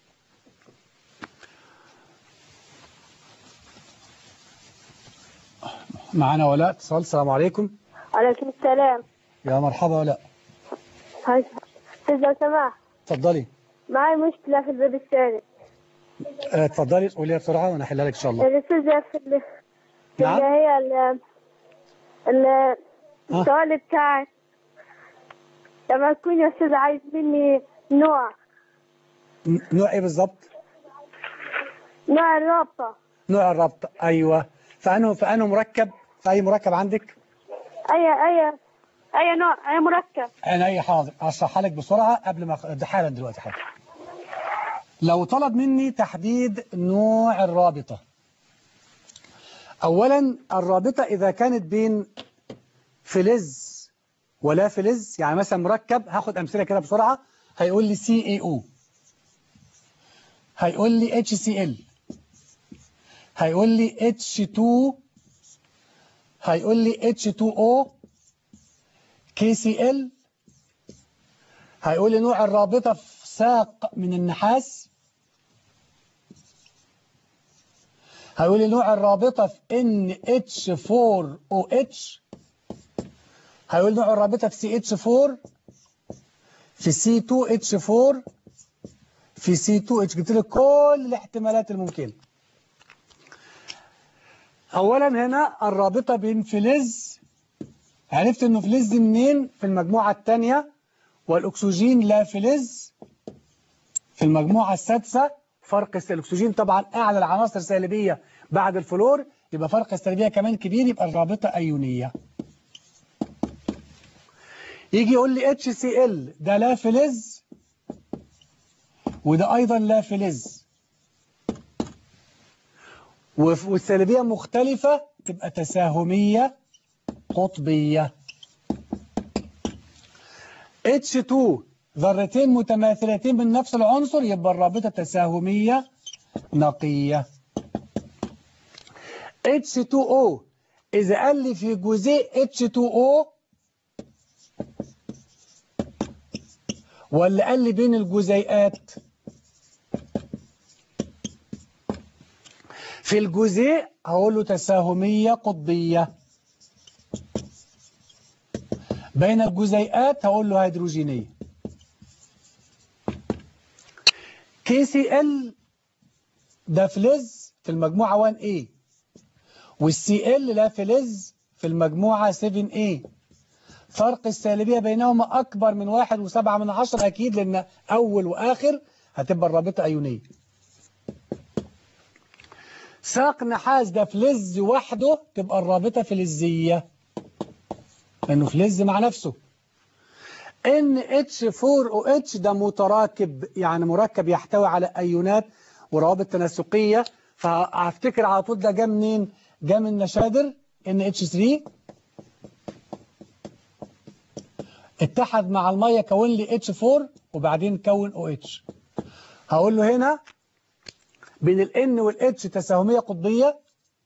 معنا ولاء اتصال. السلام عليكم. عليكم السلام. يا مرحبا ولاء. هاي لو سمحت. اتفضلي. معي مشكلة في الباب الثاني. اه، اتفضلي قوليها بسرعة وانا احلها لك ان شاء الله. الأستاذة في اللي, في نعم. اللي هي ال ال السؤال بتاعك لما تكون يا أستاذ عايز مني نوع. نوع ايه بالظبط؟ نوع الرابطة. نوع الرابطة، ايوه. فانه فانه مركب، في اي مركب عندك؟ أي أي أي نوع أي مركب. انا اي حاضر اشرحها لك بسرعة قبل ما أخ- حالا دلوقتي حاضر. لو طلب مني تحديد نوع الرابطة، اولا الرابطة اذا كانت بين فلز ولا فلز، يعني مثلا مركب، هاخد امثله كده بسرعه. هيقول لي سي اي او، هيقول لي اتش سي ال، هيقول لي اتش اتنين، هيقول لي اتش اتنين او، كي سي ال، هيقول لي نوع الرابطه في ساق من النحاس، هيقول لي نوع الرابطه في ان اتش اربعة او اتش، هيقول لي نوع الرابطه في سي اتش اربعة، في سي اتنين اتش اربعة، في سي اتنين اتش. جبت لك كل الاحتمالات الممكنه. اولا هنا الرابطه بين فلز، عرفت انه فلز منين؟ في المجموعه الثانيه، والاكسجين لا فلز في المجموعه السادسه. فرق الاكسجين طبعا اعلى العناصر سالبيه بعد الفلور، يبقى فرق السالبيه كمان كبير، يبقى الرابطه ايونيه. يجي يقول لي اتش سي ال ده لا فلز وده ايضا لا فلز، والسالبيه مختلفه، تبقى تساهميه قطبيه. اتش اتنين ذرتين متماثلتين من نفس العنصر، يبقى الرابطة تساهمية نقية. اتش اتنين او إذا قال لي في جزيء اتش اتنين او ولا قال لي بين الجزيئات؟ في الجزيء هقول له تساهمية قطبية، بين الجزيئات هقول له هيدروجينية. كي سي ال ده فلز في المجموعة واحد ايه، والسي ال لا فلز في المجموعة سبعة ايه. فرق السالبية بينهما أكبر من واحد وسبعة من عشرة أكيد، لأن أول وآخر هتبقى الرابطة أيونية. ساق نحاس ده فلز وحده، تبقى الرابطة فلزية لأنه فلز مع نفسه. ان اتش اربعة او اتش ده متراكب، يعني مركب يحتوي على أيونات وروابط تناسقية، فهفتكر على طول ده جه منين؟ جه من نشادر ان اتش تلاتة، اتحد مع المية كون لي اتش اربعة وبعدين كون او اتش. هقول له هنا بين ال N وال H تساهمية قطبية،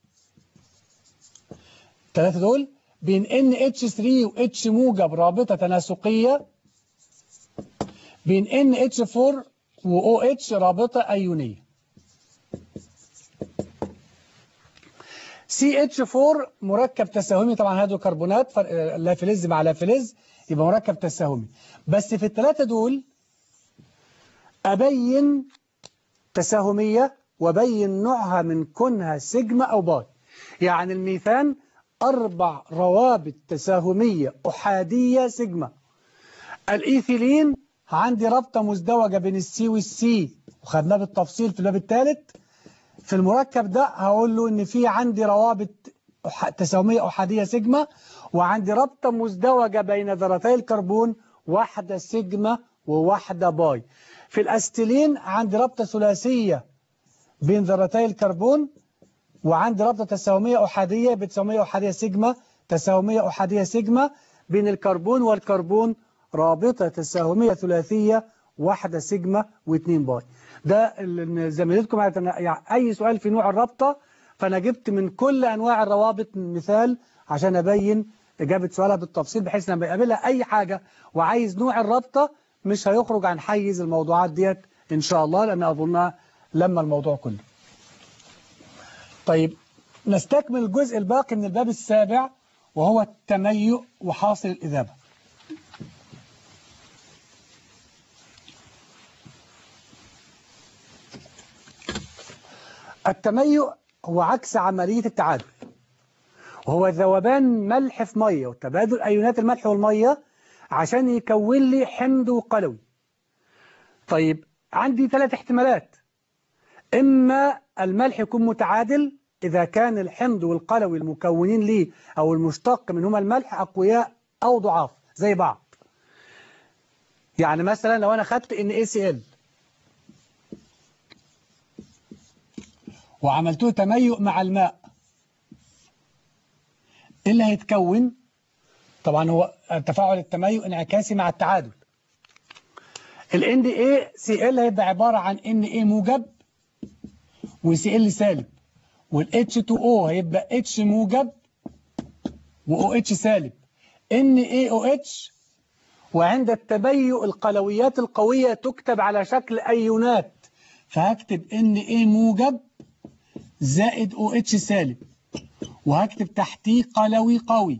الثلاثة دول. بين ان اتش تلاتة و H موجب رابطة تناسقية، بين ان اتش اربعة و او اتش رابطة أيونية. سي اتش أربعة مركب تساهمي، طبعا هيدروكربونات لافلز مع لافلز يبقى مركب تساهمي. بس في الثلاثة دول أبين تساهمية وأبين نوعها من كونها سيجما أو باي. يعني الميثان أربع روابط تساهمية أحادية سيجما. الإيثيلين عندي رابطة مزدوجة بين السي والسي وخدناه بالتفصيل في الباب الثالث. في المركب ده هقول له إن في عندي روابط تساهمية أحادية سيجما، وعندي رابطة مزدوجة بين ذرتي الكربون، واحدة سيجما وواحدة باي. في الأستيلين عندي رابطة ثلاثية بين ذرتي الكربون، وعندي رابطة تساهمية أحادية بتساهمية أحادية سيجما، تساهمية أحادية سيجما بين الكربون والكربون، رابطة تساهمية ثلاثية واحدة سيجما واثنين باي. ده زميلتكم يعني أي سؤال في نوع الرابطة، فأنا جبت من كل أنواع الروابط مثال عشان أبين إجابة سؤالها بالتفصيل، بحيث لما يقابلها أي حاجة وعايز نوع الرابطة مش هيخرج عن حيز الموضوعات ديت إن شاء الله، لأن أظنها لما الموضوع كله. طيب نستكمل الجزء الباقي من الباب السابع وهو التميؤ وحاصل الإذابة. التميؤ هو عكس عملية التعادل، وهو ذوبان ملح في مية وتبادل أيونات الملح والمية عشان يكون لي حمض وقلوي. طيب عندي ثلاث احتمالات: إما الملح يكون متعادل إذا كان الحمض والقلوي المكونين ليه أو المشتق منهما الملح أقوياء أو ضعاف زي بعض. يعني مثلا لو أنا خدت إن إيه سي إل وعملته تميؤ مع الماء، إيه اللي هيتكون؟ طبعا هو تفاعل التميؤ انعكاسي مع التعادل. ال إن إيه سي إل هيبقى عبارة عن إن إيه موجب و سي إل سالب، وال إتش تو أو هيبقى H موجب و أو إتش سالب، إن إيه أو إتش. وعند التميؤ القلويات القوية تكتب على شكل أيونات، فهكتب إن إيه موجب زائد أو إتش سالب، وهكتب تحتيه قلوي قوي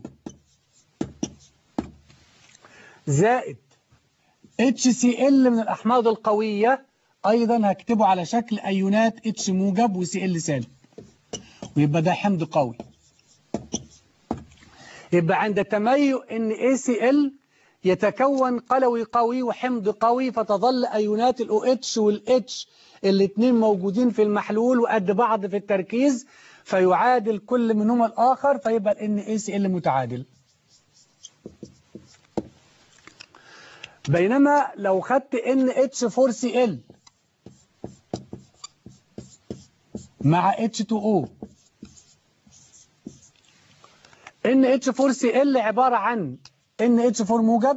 زائد اتش سي إل من الأحماض القوية، أيضا هكتبه على شكل أيونات H موجب و سي إل سالب، ويبقى ده حمض قوي. يبقى عند تميؤ إن إيه سي إل يتكون قلوي قوي وحمض قوي، فتظل أيونات ال أو إتش وال H الاثنين موجودين في المحلول وقد بعض في التركيز، فيعادل كل منهما الآخر، فيبقى ال إن إيه سي إل متعادل. بينما لو خدت إن إتش فور سي إل مع إتش تو أو، إن إتش فور سي إل عبارة عن إن إتش فور موجب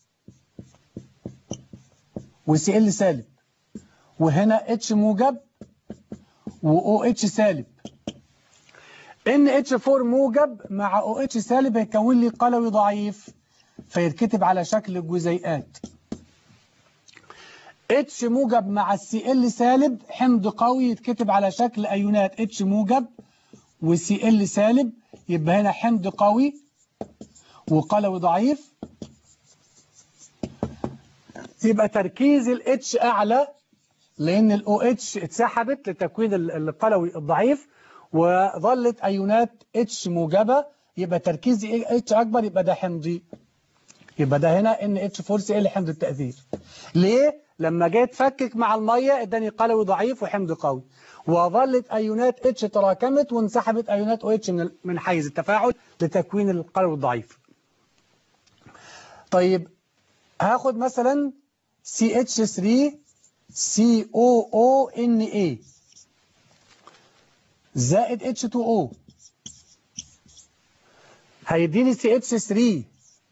و سي إل سالب، وهنا H موجب و أو إتش سالب. إن إتش فور موجب مع أو إتش سالب هيكون لي قلوي ضعيف، فيتكتب على شكل جزيئات. H موجب مع السي إل سالب حمض قوي، يتكتب على شكل أيونات H موجب وسي إل سالب، يبقى هنا حمض قوي وقلوي ضعيف. يبقى تركيز ال H أعلى لأن ال أو إتش اتسحبت لتكوين القلوي الضعيف، وظلت أيونات H موجبة، يبقى تركيز H أكبر، يبقى ده حمضي. يبقى ده هنا إن إتش فور سي إل حمض التأثير. ليه؟ لما جيت تفكك مع المية اداني قلوي ضعيف وحمض قوي، وظلت أيونات H تراكمت وانسحبت أيونات أو إتش من من حيز التفاعل لتكوين القلوي الضعيف. طيب هاخد مثلا سي إتش ثري سي أو أو إن إيه زائد إتش تو أو، هيديني سي إتش ثري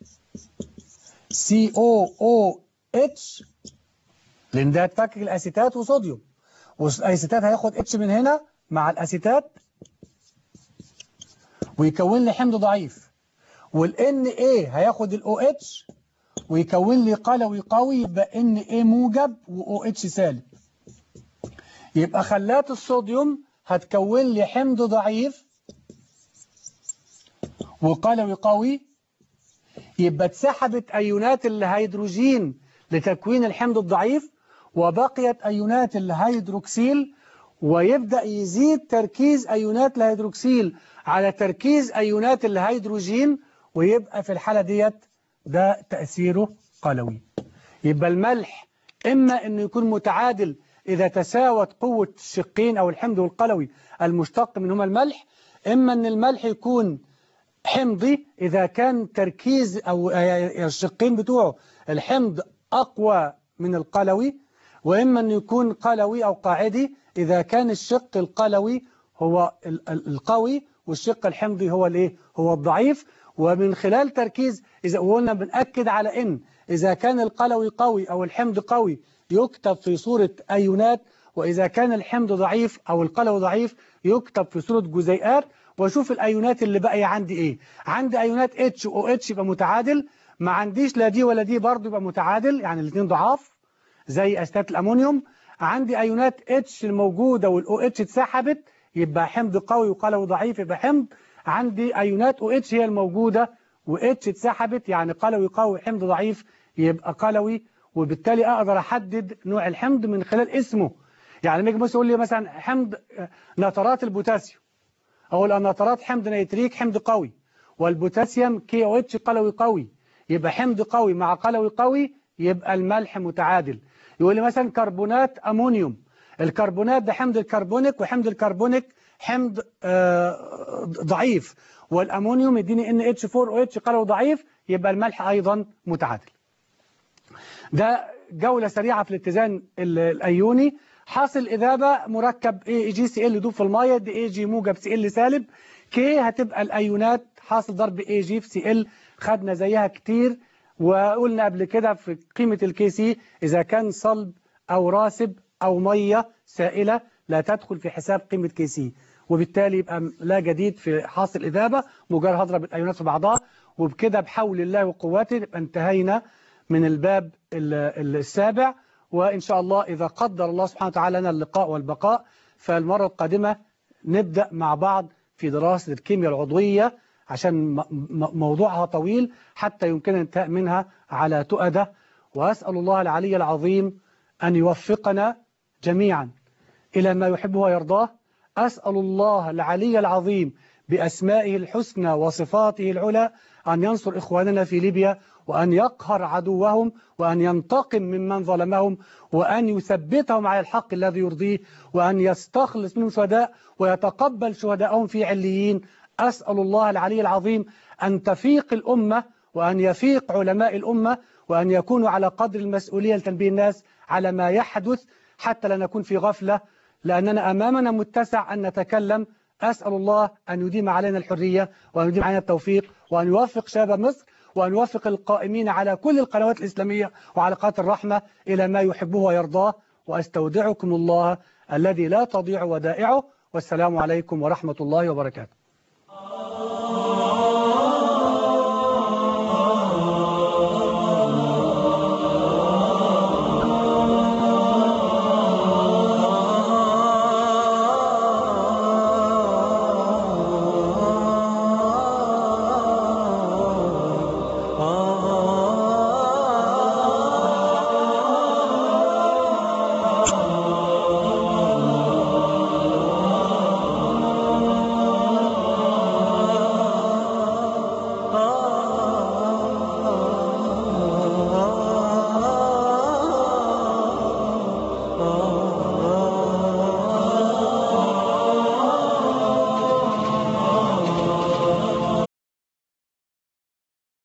سي أو أو إتش، لأن ده هتفكك الأسيتات وصوديوم، والأسيتات هياخد إتش من هنا مع الأسيتات ويكون لي حمض ضعيف، والإن إيه هياخد الأو إتش ويكون لي قلوي قوي، يبقى إن إيه موجب وأو إتش سالب. يبقى خلات الصوديوم هتكون لي حمض ضعيف وقلوي قوي، يبقى اتسحبت أيونات الهيدروجين لتكوين الحمض الضعيف، وبقيت أيونات الهيدروكسيل، ويبدأ يزيد تركيز أيونات الهيدروكسيل على تركيز أيونات الهيدروجين، ويبقى في الحالة ديت ده تأثيره قلوي. يبقى الملح إما أنه يكون متعادل إذا تساوت قوة الشقين أو الحمض والقلوي المشتق منهما الملح، إما أن الملح يكون حمضي إذا كان تركيز أو الشقين بتوعه الحمض أقوى من القلوي، وإما أن يكون قلوي أو قاعدي إذا كان الشق القلوي هو القوي والشق الحمضي هو الايه هو الضعيف. ومن خلال تركيز إذا قلنا بنأكد على إن إذا كان القلوي قوي أو الحمض قوي يكتب في صورة أيونات، وإذا كان الحمض ضعيف أو القلوي ضعيف يكتب في صورة جزيئات. واشوف الأيونات اللي باقيه عندي إيه. عندي أيونات اتش و اتش يبقى متعادل، ما عنديش لا دي ولا دي برضه يبقى متعادل، يعني الاثنين ضعاف زي أسيتات الأمونيوم. عندي أيونات اتش الموجودة والأو اتش اتسحبت يبقى حمض قوي وقلوي ضعيف يبقى حمض. عندي أيونات او اتش هي الموجودة واتش اتسحبت يعني قلوي قوي حمض ضعيف يبقى قلوي. وبالتالي أقدر أحدد نوع الحمض من خلال اسمه. يعني لما يجي مثلا يقول لي مثلا حمض نترات البوتاسيوم، أو النترات حمض نيتريك حمض قوي، والبوتاسيوم كي او اتش قلوي قوي، يبقى حمض قوي مع قلوي قوي يبقى الملح متعادل. يقول لي مثلا كربونات أمونيوم، الكربونات ده حمض الكربونيك، وحمض الكربونيك حمض آه ضعيف، والأمونيوم يديني ان اتش أربعة او اتش قلوي ضعيف يبقى الملح أيضا متعادل. ده جولة سريعة في الاتزان الأيوني. حاصل إذابة مركب اي جي سي ال يدوب في المية، دي اي جي موجب سي ال سالب، كي هتبقى الأيونات حاصل ضرب اي جي في سي ال، خدنا زيها كتير وقلنا قبل كده في قيمة الكي سي إذا كان صلب أو راسب أو مية سائلة لا تدخل في حساب قيمة كي سي، وبالتالي يبقى لا جديد في حاصل إذابة، مجرد هضرب الأيونات في بعضها. وبكده بحول الله وقوته يبقى انتهينا من الباب السابع. وإن شاء الله إذا قدر الله سبحانه وتعالى لنا اللقاء والبقاء فالمرة القادمة نبدأ مع بعض في دراسة الكيمياء العضوية، عشان موضوعها طويل حتى يمكن الانتهاء منها على تؤدة. وأسأل الله العلي العظيم أن يوفقنا جميعا إلى ما يحبه ويرضاه. أسأل الله العلي العظيم بأسمائه الحسنى وصفاته العلى أن ينصر إخواننا في ليبيا، وأن يقهر عدوهم، وأن ينتقم ممن ظلمهم، وأن يثبتهم على الحق الذي يرضيه، وأن يستخلص منهم شهداء ويتقبل شهداءهم في عليين. أسأل الله العلي العظيم أن تفيق الأمة، وأن يفيق علماء الأمة، وأن يكونوا على قدر المسؤولية لتنبيه الناس على ما يحدث حتى لا نكون في غفلة، لأننا أمامنا متسع أن نتكلم. أسأل الله أن يديم علينا الحرية، وأن يديم علينا التوفيق، وأن يوفق شباب مصر، وأن يوفق القائمين على كل القنوات الإسلامية وعلى قناة الرحمة إلى ما يحبه ويرضاه. وأستودعكم الله الذي لا تضيع ودائعه، والسلام عليكم ورحمة الله وبركاته.